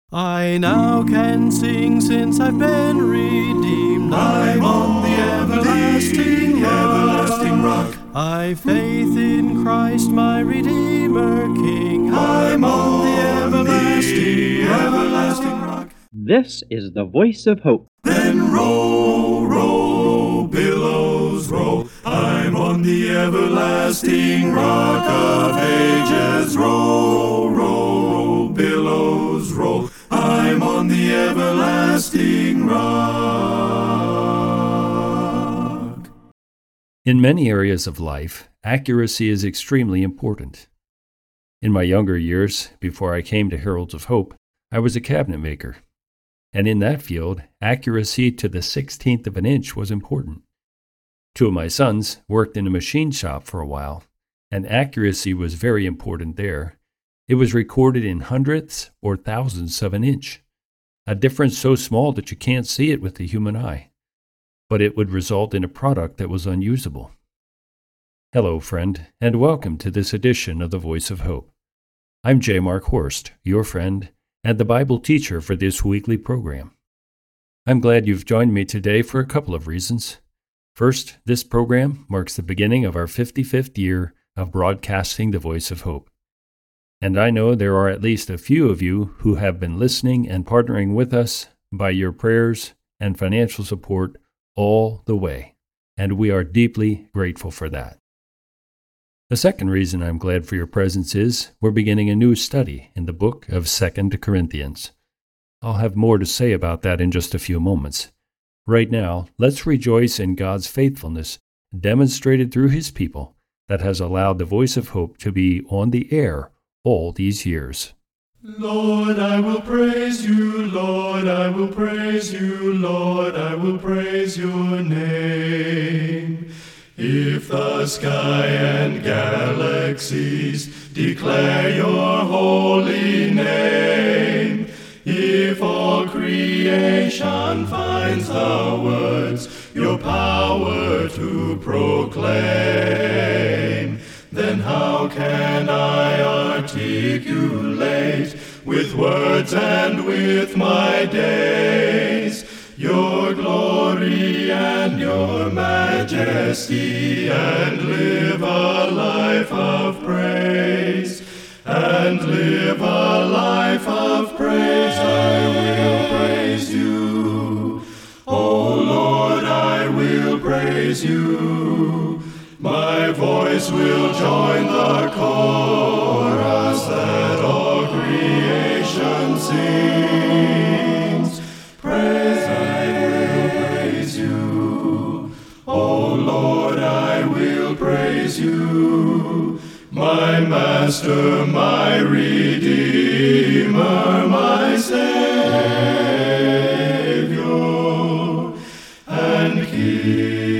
I now can sing since I've been redeemed. I'm on the everlasting rock. I've faith in Christ, my Redeemer King. I'm on the everlasting rock. This is the Voice of Hope. Then roll, roll, billows roll. I'm on the everlasting rock of ages. Roll, roll, billows roll. I'm on the everlasting rock. In many areas of life, accuracy is extremely important. In my younger years, before I came to Heralds of Hope, I was a cabinet maker. And in that field, accuracy to the 16th of an inch was important. Two of my sons worked in a machine shop for a while, and accuracy was very important there. It was recorded in hundredths or thousandths of an inch, a difference so small that you can't see it with the human eye, but it would result in a product that was unusable. Hello, friend, and welcome to this edition of the Voice of Hope. I'm J. Mark Horst, your friend, and the Bible teacher for this weekly program. I'm glad you've joined me today for a couple of reasons. First, this program marks the beginning of our 55th year of broadcasting the Voice of Hope. And I know there are at least a few of you who have been listening and partnering with us by your prayers and financial support all the way, and we are deeply grateful for that. The second reason I'm glad for your presence is we're beginning a new study in the book of 2 Corinthians. I'll have more to say about that in just a few moments. Right now, let's rejoice in God's faithfulness demonstrated through His people that has allowed the Voice of Hope to be on the air all these years. Lord, I will praise you, Lord, I will praise you, Lord, I will praise your name. If the sky and galaxies declare your holy name, if all creation finds the words your power to proclaim, then how can I articulate with words and with my days your glory and your majesty, and live a life of praise, and live a life of praise? I will praise you, O Lord, I will praise you. My voice will join the chorus that all creation sings. Praise, I will praise you. O Lord, I will praise you. My Master, my Redeemer, my Savior and King.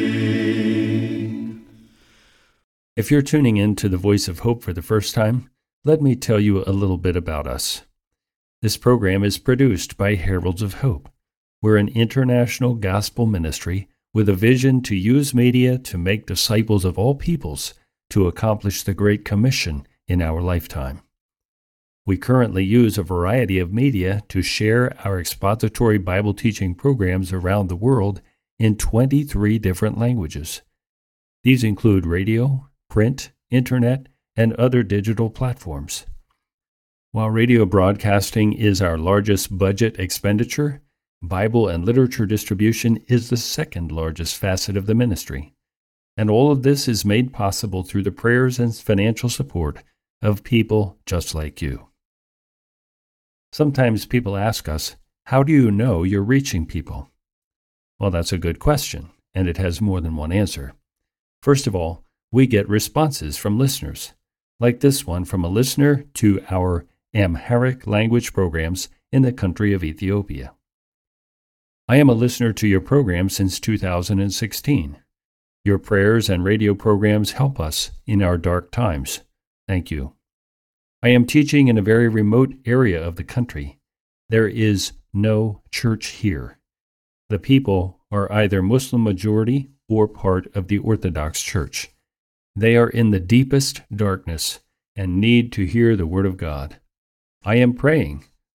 If you're tuning in to the Voice of Hope for the first time, let me tell you a little bit about us. This program is produced by Heralds of Hope. We're an international gospel ministry with a vision to use media to make disciples of all peoples to accomplish the Great Commission in our lifetime. We currently use a variety of media to share our expository Bible teaching programs around the world in 23 different languages. These include radio, print, internet, and other digital platforms. While radio broadcasting is our largest budget expenditure, Bible and literature distribution is the second largest facet of the ministry. And all of this is made possible through the prayers and financial support of people just like you. Sometimes people ask us, how do you know you're reaching people? Well, that's a good question, and it has more than one answer. First of all, we get responses from listeners, like this one from a listener to our Amharic language programs in the country of Ethiopia. I am a listener to your program since 2016. Your prayers and radio programs help us in our dark times. Thank you. I am teaching in a very remote area of the country. There is no church here. The people are either Muslim majority or part of the Orthodox Church. They are in the deepest darkness and need to hear the Word of God. I am praying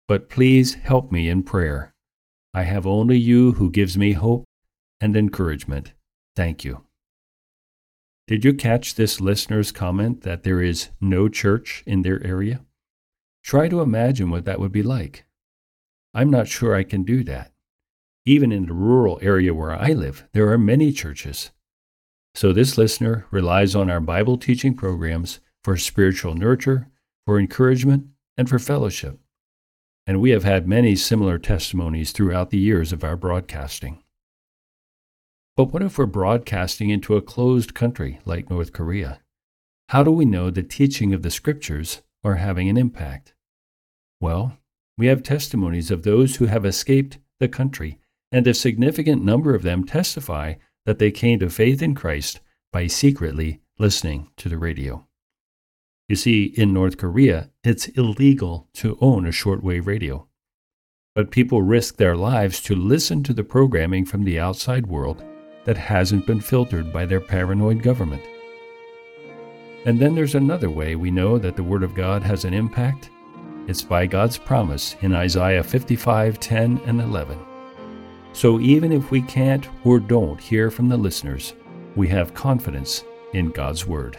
but please help me in prayer. I have only you who gives me hope and encouragement. Thank you. Did you catch this listener's comment that there is no church in their area? Try to imagine what that would be like. I'm not sure I can do that. Even in the rural area where I live, there are many churches. So this listener relies on our Bible teaching programs for spiritual nurture, for encouragement, and for fellowship. And we have had many similar testimonies throughout the years of our broadcasting. But what if we're broadcasting into a closed country like North Korea? How do we know the teaching of the Scriptures are having an impact? Well, we have testimonies of those who have escaped the country, and a significant number of them testify that they came to faith in Christ by secretly listening to the radio. You see, in North Korea, it's illegal to own a shortwave radio. But people risk their lives to listen to the programming from the outside world that hasn't been filtered by their paranoid government. And then there's another way we know that the Word of God has an impact. It's by God's promise in Isaiah 55:10 and 11. So even if we can't or don't hear from the listeners, we have confidence in God's Word.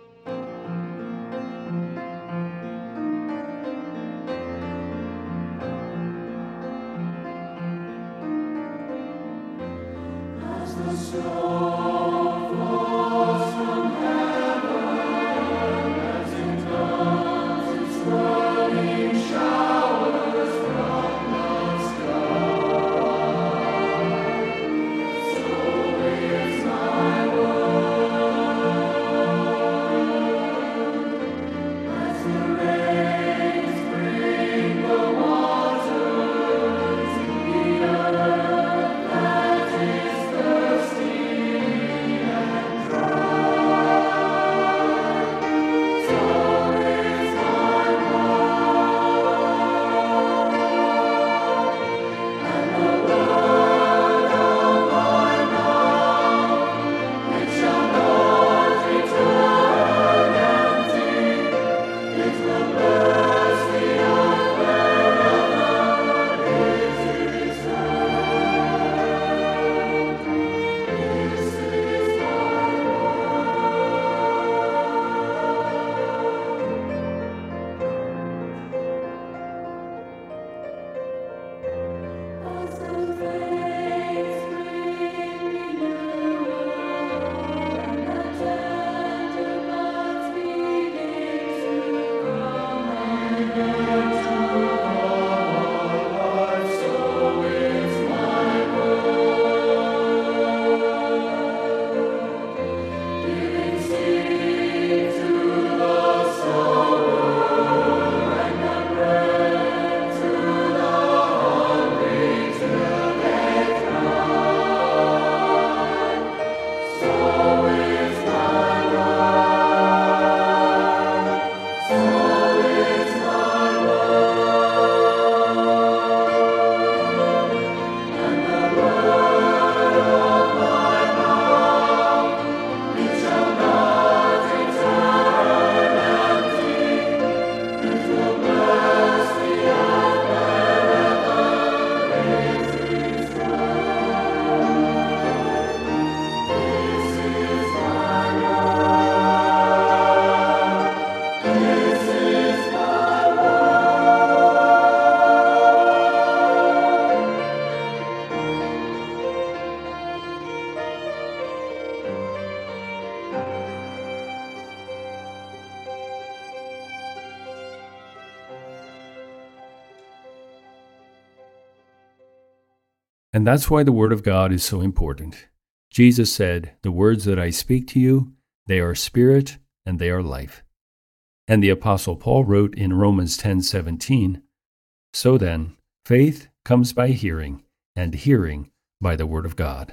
And that's why the Word of God is so important. Jesus said, "The words that I speak to you, they are spirit and they are life." And the Apostle Paul wrote in Romans 10:17, "So then, faith comes by hearing, and hearing by the Word of God."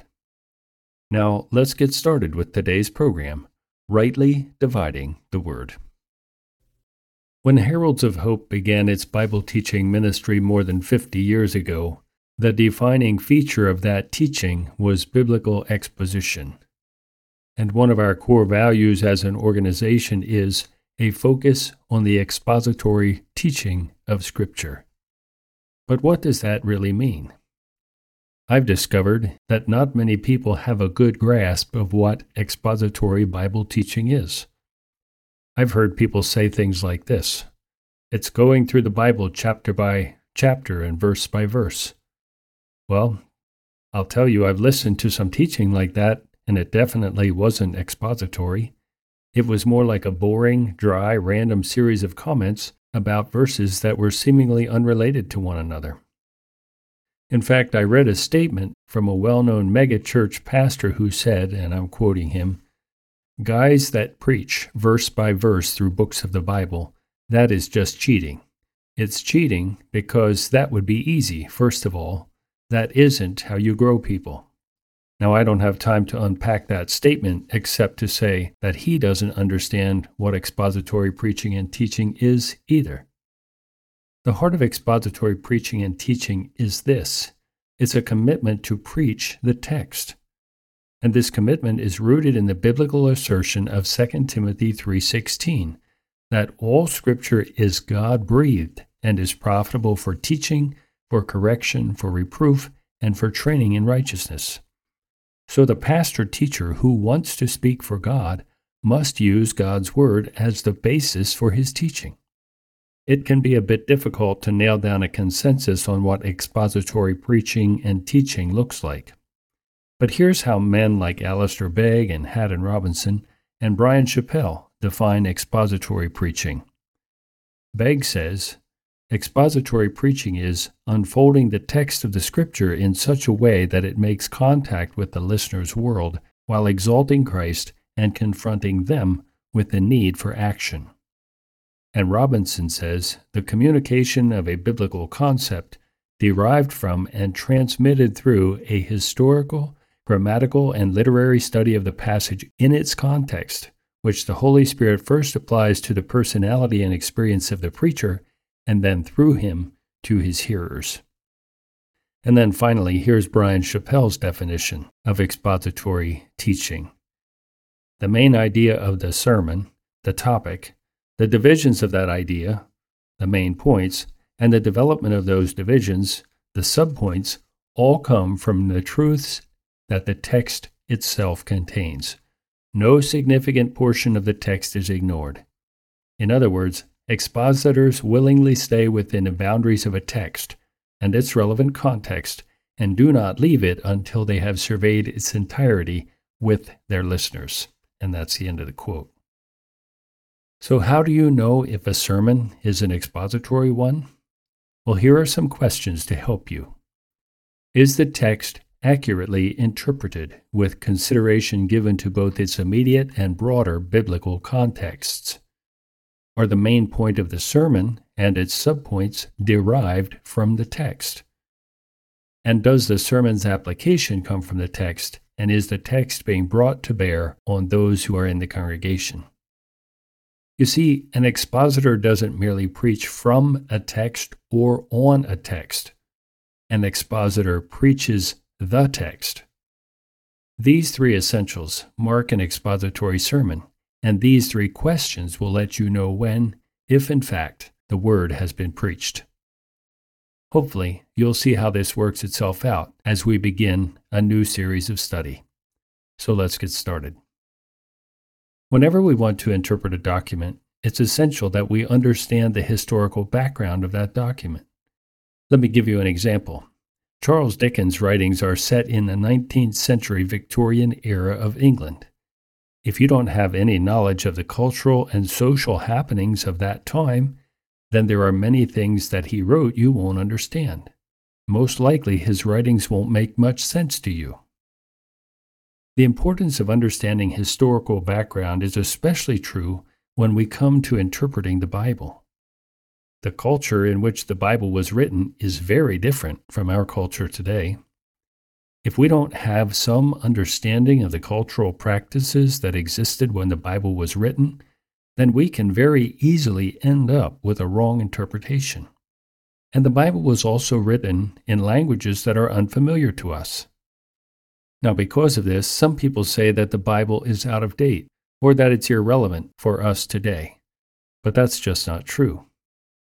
Now, let's get started with today's program, Rightly Dividing the Word. When Heralds of Hope began its Bible teaching ministry more than 50 years ago, the defining feature of that teaching was biblical exposition. And one of our core values as an organization is a focus on the expository teaching of Scripture. But what does that really mean? I've discovered that not many people have a good grasp of what expository Bible teaching is. I've heard people say things like this: it's going through the Bible chapter by chapter and verse by verse. Well, I'll tell you, I've listened to some teaching like that, and it definitely wasn't expository. It was more like a boring, dry, random series of comments about verses that were seemingly unrelated to one another. In fact, I read a statement from a well-known megachurch pastor who said, and I'm quoting him, "Guys that preach verse by verse through books of the Bible, that is just cheating. It's cheating because that would be easy, first of all. That isn't how you grow people." Now, I don't have time to unpack that statement except to say that he doesn't understand what expository preaching and teaching is either. The heart of expository preaching and teaching is this: it's a commitment to preach the text. And this commitment is rooted in the biblical assertion of 2 Timothy 3:16, that all Scripture is God-breathed and is profitable for teaching, for correction, for reproof, and for training in righteousness. So the pastor-teacher who wants to speak for God must use God's Word as the basis for his teaching. It can be a bit difficult to nail down a consensus on what expository preaching and teaching looks like. But here's how men like Alistair Begg and Haddon Robinson and Bryan Chapell define expository preaching. Begg says, expository preaching is unfolding the text of the Scripture in such a way that it makes contact with the listener's world while exalting Christ and confronting them with the need for action. And Robinson says, the communication of a biblical concept derived from and transmitted through a historical, grammatical, and literary study of the passage in its context, which the Holy Spirit first applies to the personality and experience of the preacher, and then through him to his hearers. And then finally, here's Bryan Chapell's definition of expository teaching. The main idea of the sermon, the topic, the divisions of that idea, the main points, and the development of those divisions, the subpoints, all come from the truths that the text itself contains. No significant portion of the text is ignored. In other words, expositors willingly stay within the boundaries of a text and its relevant context and do not leave it until they have surveyed its entirety with their listeners. And that's the end of the quote. So how do you know if a sermon is an expository one? Well, here are some questions to help you. Is the text accurately interpreted with consideration given to both its immediate and broader biblical contexts? Are the main point of the sermon and its subpoints derived from the text? And does the sermon's application come from the text, and is the text being brought to bear on those who are in the congregation? You see, an expositor doesn't merely preach from a text or on a text. An expositor preaches the text. These three essentials mark an expository sermon, and these three questions will let you know when, if in fact, the word has been preached. Hopefully, you'll see how this works itself out as we begin a new series of study. So let's get started. Whenever we want to interpret a document, it's essential that we understand the historical background of that document. Let me give you an example. Charles Dickens' writings are set in the 19th century Victorian era of England. If you don't have any knowledge of the cultural and social happenings of that time, then there are many things that he wrote you won't understand. Most likely his writings won't make much sense to you. The importance of understanding historical background is especially true when we come to interpreting the Bible. The culture in which the Bible was written is very different from our culture today. If we don't have some understanding of the cultural practices that existed when the Bible was written, then we can very easily end up with a wrong interpretation. And the Bible was also written in languages that are unfamiliar to us. Now, because of this, some people say that the Bible is out of date or that it's irrelevant for us today. But that's just not true.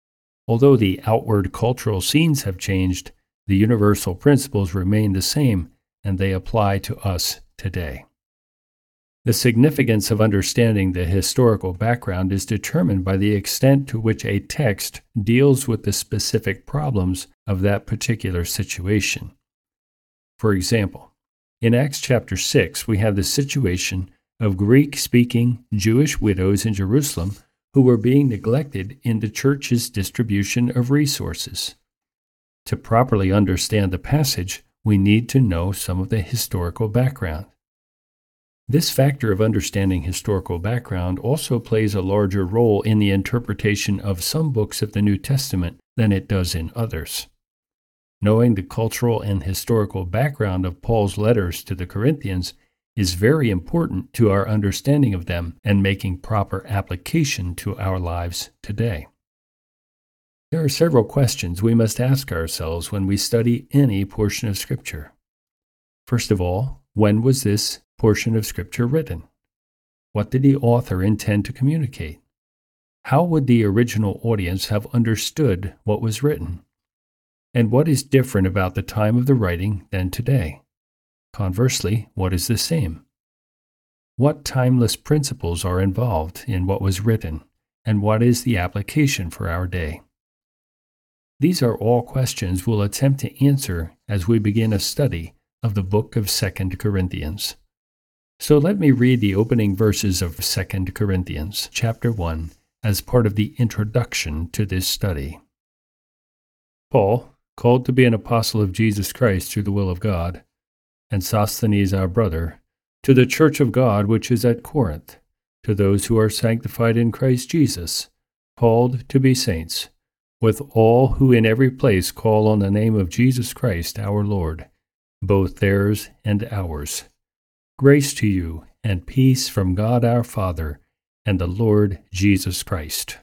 Although the outward cultural scenes have changed, the universal principles remain the same, and they apply to us today. The significance of understanding the historical background is determined by the extent to which a text deals with the specific problems of that particular situation. For example, in Acts chapter 6, we have the situation of Greek-speaking Jewish widows in Jerusalem who were being neglected in the church's distribution of resources. To properly understand the passage, we need to know some of the historical background. This factor of understanding historical background also plays a larger role in the interpretation of some books of the New Testament than it does in others. Knowing the cultural and historical background of Paul's letters to the Corinthians is very important to our understanding of them and making proper application to our lives today. There are several questions we must ask ourselves when we study any portion of Scripture. First of all, when was this portion of Scripture written? What did the author intend to communicate? How would the original audience have understood what was written? And what is different about the time of the writing than today? Conversely, what is the same? What timeless principles are involved in what was written, and what is the application for our day? These are all questions we'll attempt to answer as we begin a study of the book of 2 Corinthians. So let me read the opening verses of 2 Corinthians chapter 1 as part of the introduction to this study. Paul, called to be an apostle of Jesus Christ through the will of God, and Sosthenes our brother, to the church of God which is at Corinth, to those who are sanctified in Christ Jesus, called to be saints, with all who in every place call on the name of Jesus Christ our Lord, both theirs and ours. Grace to you and peace from God our Father and the Lord Jesus Christ.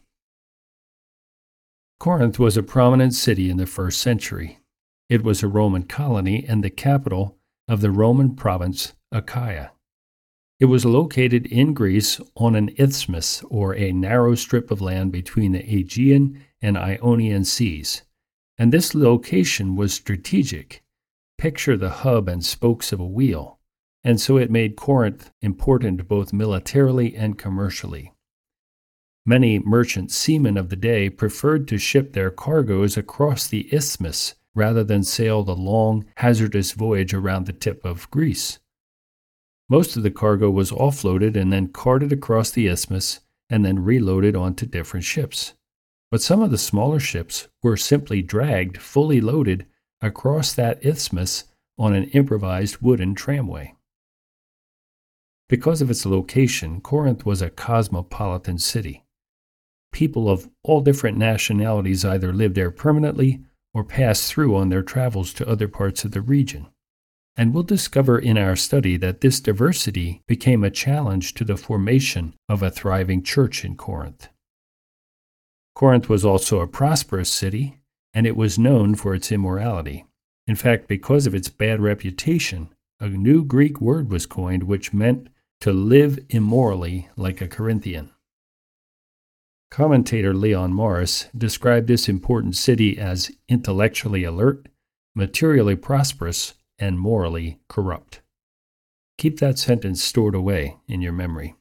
Corinth was a prominent city in the first century. It was a Roman colony and the capital of the Roman province Achaia. It was located in Greece on an isthmus, or a narrow strip of land between the Aegean and Ionian seas, and this location was strategic. Picture the hub and spokes of a wheel, and so it made Corinth important both militarily and commercially. Many merchant seamen of the day preferred to ship their cargoes across the isthmus rather than sail the long, hazardous voyage around the tip of Greece. Most of the cargo was offloaded and then carted across the isthmus and then reloaded onto different ships. But some of the smaller ships were simply dragged fully loaded across that isthmus on an improvised wooden tramway. Because of its location, Corinth was a cosmopolitan city. People of all different nationalities either lived there permanently or passed through on their travels to other parts of the region. And we'll discover in our study that this diversity became a challenge to the formation of a thriving church in Corinth. Corinth was also a prosperous city, and it was known for its immorality. In fact, because of its bad reputation, a new Greek word was coined which meant to live immorally like a Corinthian. Commentator Leon Morris described this important city as intellectually alert, materially prosperous, and morally corrupt. Keep that sentence stored away in your memory.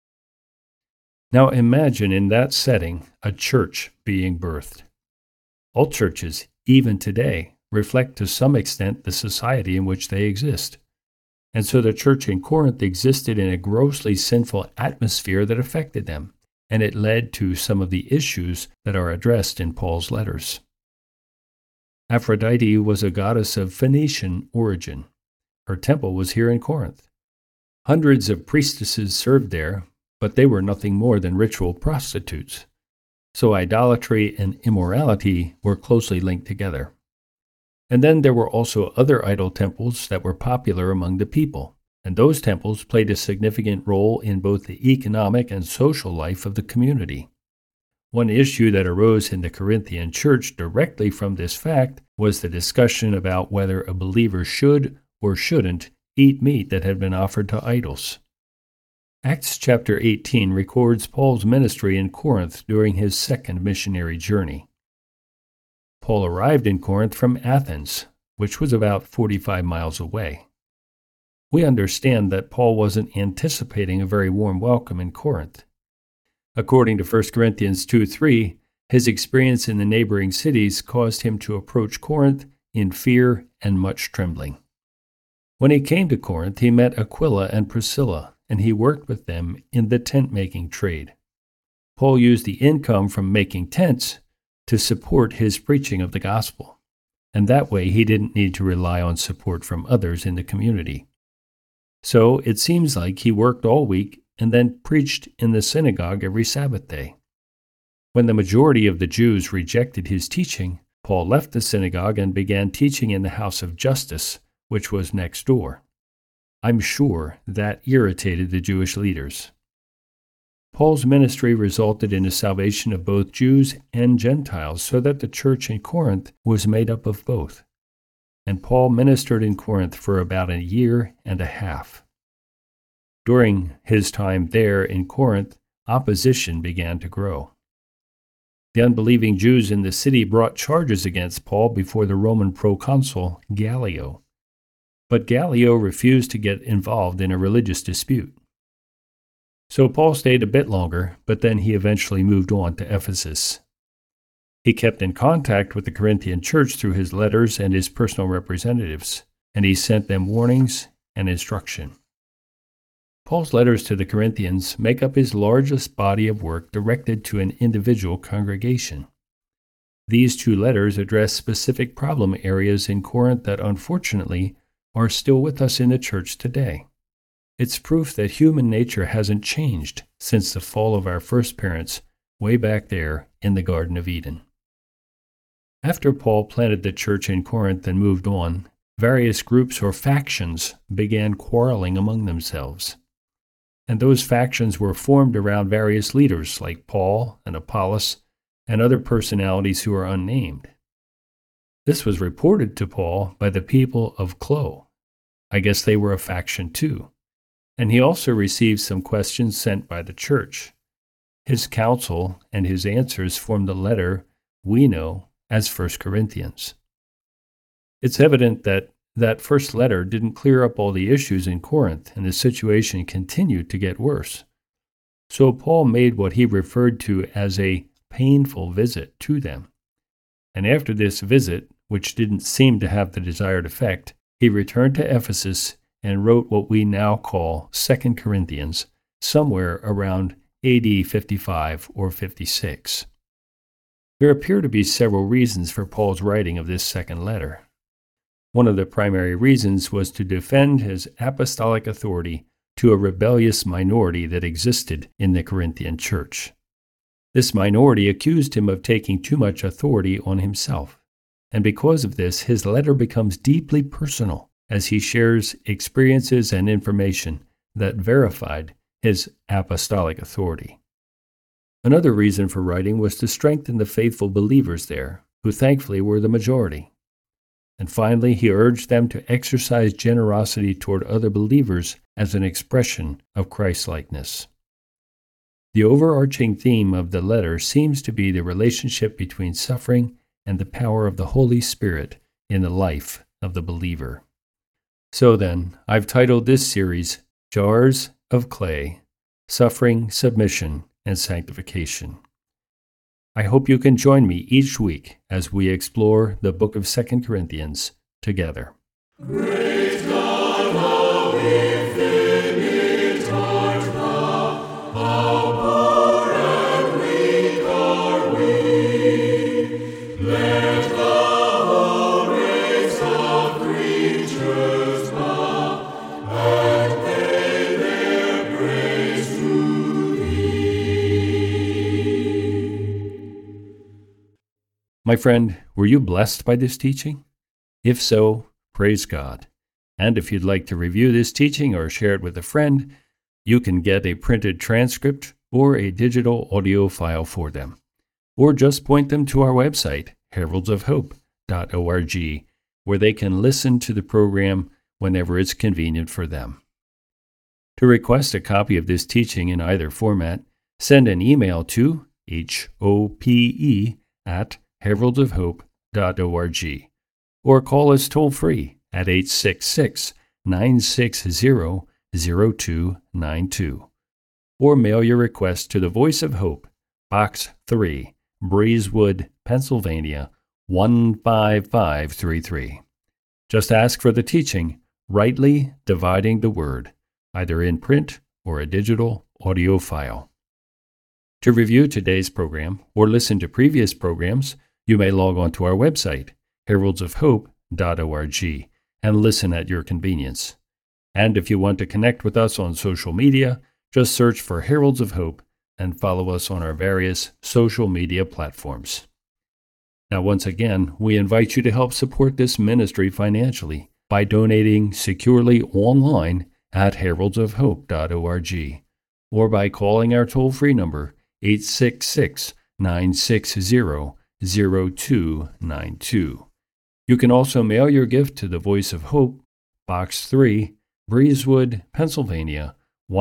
Now imagine in that setting a church being birthed. All churches, even today, reflect to some extent the society in which they exist. And so the church in Corinth existed in a grossly sinful atmosphere that affected them, and it led to some of the issues that are addressed in Paul's letters. Aphrodite was a goddess of Phoenician origin. Her temple was here in Corinth. Hundreds of priestesses served there, but they were nothing more than ritual prostitutes. So idolatry and immorality were closely linked together. And then there were also other idol temples that were popular among the people, and those temples played a significant role in both the economic and social life of the community. One issue that arose in the Corinthian church directly from this fact was the discussion about whether a believer should or shouldn't eat meat that had been offered to idols. Acts chapter 18 records Paul's ministry in Corinth during his second missionary journey. Paul arrived in Corinth from Athens, which was about 45 miles away. We understand that Paul wasn't anticipating a very warm welcome in Corinth. According to 1 Corinthians 2:3, his experience in the neighboring cities caused him to approach Corinth in fear and much trembling. When he came to Corinth, he met Aquila and Priscilla, and he worked with them in the tent-making trade. Paul used the income from making tents to support his preaching of the gospel, and that way he didn't need to rely on support from others in the community. So it seems like he worked all week and then preached in the synagogue every Sabbath day. When the majority of the Jews rejected his teaching, Paul left the synagogue and began teaching in the house of Justus, which was next door. I'm sure that irritated the Jewish leaders. Paul's ministry resulted in the salvation of both Jews and Gentiles, so that the church in Corinth was made up of both. And Paul ministered in Corinth for about a year and a half. During his time there in Corinth, opposition began to grow. The unbelieving Jews in the city brought charges against Paul before the Roman proconsul Gallio. But Gallio refused to get involved in a religious dispute. So Paul stayed a bit longer, but then he eventually moved on to Ephesus. He kept in contact with the Corinthian church through his letters and his personal representatives, and he sent them warnings and instruction. Paul's letters to the Corinthians make up his largest body of work directed to an individual congregation. These 2 letters address specific problem areas in Corinth that unfortunately are still with us in the church today. It's proof that human nature hasn't changed since the fall of our first parents way back there in the Garden of Eden. After Paul planted the church in Corinth and moved on, various groups or factions began quarreling among themselves. And those factions were formed around various leaders like Paul and Apollos and other personalities who are unnamed. This was reported to Paul by the people of Chloe. I guess they were a faction too. And he also received some questions sent by the church. His counsel and his answers form the letter we know as 1 Corinthians. It's evident that that first letter didn't clear up all the issues in Corinth, and the situation continued to get worse. So Paul made what he referred to as a painful visit to them. And after this visit, which didn't seem to have the desired effect, he returned to Ephesus and wrote what we now call 2 Corinthians, somewhere around AD 55 or 56. There appear to be several reasons for Paul's writing of this second letter. One of the primary reasons was to defend his apostolic authority to a rebellious minority that existed in the Corinthian church. This minority accused him of taking too much authority on himself, and because of this, his letter becomes deeply personal as he shares experiences and information that verified his apostolic authority. Another reason for writing was to strengthen the faithful believers there, who thankfully were the majority. And finally, he urged them to exercise generosity toward other believers as an expression of Christ-likeness. The overarching theme of the letter seems to be the relationship between suffering and the power of the Holy Spirit in the life of the believer. So then, I've titled this series, Jars of Clay, Suffering, Submission, and Sanctification. I hope you can join me each week as we explore the book of 2 Corinthians together. Great God, how infinite art thou, how poor and weak are we. Let the whole race of creatures bow and pay their praise to thee. My friend, were you blessed by this teaching? If so, praise God. And if you'd like to review this teaching or share it with a friend, you can get a printed transcript or a digital audio file for them. Or just point them to our website, heraldsofhope.org, where they can listen to the program whenever it's convenient for them. To request a copy of this teaching in either format, send an email to hope@heraldsofhope.org. or call us toll free at 866-960-0292, or mail your request to the Voice of Hope, Box 3, Breezewood, Pennsylvania 15533. Just ask for the teaching, Rightly Dividing the Word, either in print or a digital audio file. To review today's program or listen to previous programs, you may log on to our website, heraldsofhope.org, and listen at your convenience. And if you want to connect with us on social media, just search for Heralds of Hope and follow us on our various social media platforms. Now, once again, we invite you to help support this ministry financially by donating securely online at heraldsofhope.org or by calling our toll-free number 866-960-0292. You can also mail your gift to the Voice of Hope, Box 3, Breezewood, Pennsylvania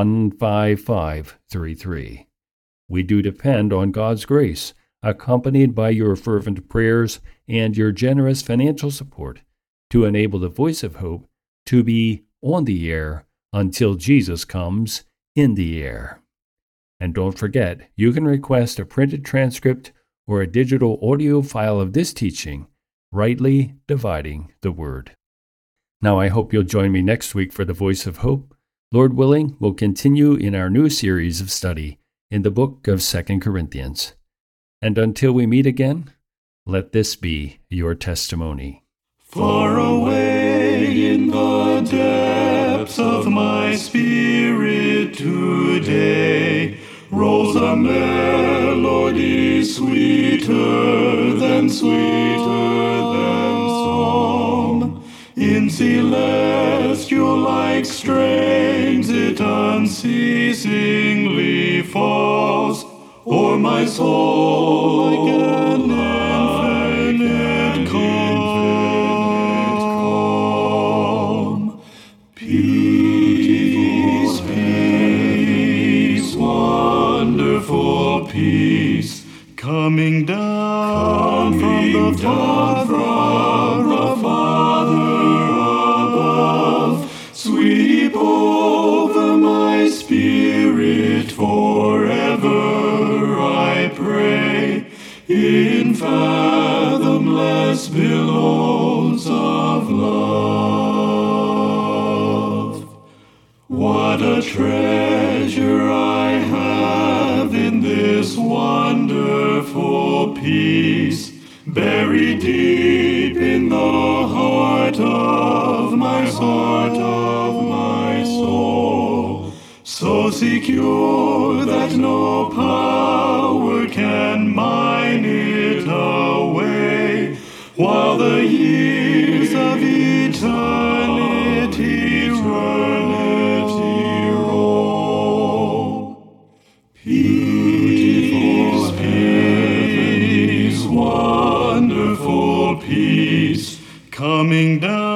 15533. We do depend on God's grace, accompanied by your fervent prayers and your generous financial support, to enable the Voice of Hope to be on the air until Jesus comes in the air. And don't forget, you can request a printed transcript or a digital audio file of this teaching, Rightly Dividing the Word. Now I hope you'll join me next week for the Voice of Hope. Lord willing, we'll continue in our new series of study in the book of 2 Corinthians. And until we meet again, let this be your testimony. Far away in the depths of my spirit today rolls a melody sweeter than song. In celestial-like strains it unceasingly falls o'er my soul like an infinite calm. Peace, peace, wonderful peace, coming down from the Father above, sweep over my spirit forever, I pray, in fathomless billows of love. What a treasure I have in this wonderful peace, buried deep in the heart of my soul, so secure that no power can mine it away, while the years of eternity roll. Peace, peace, wonderful peace, coming down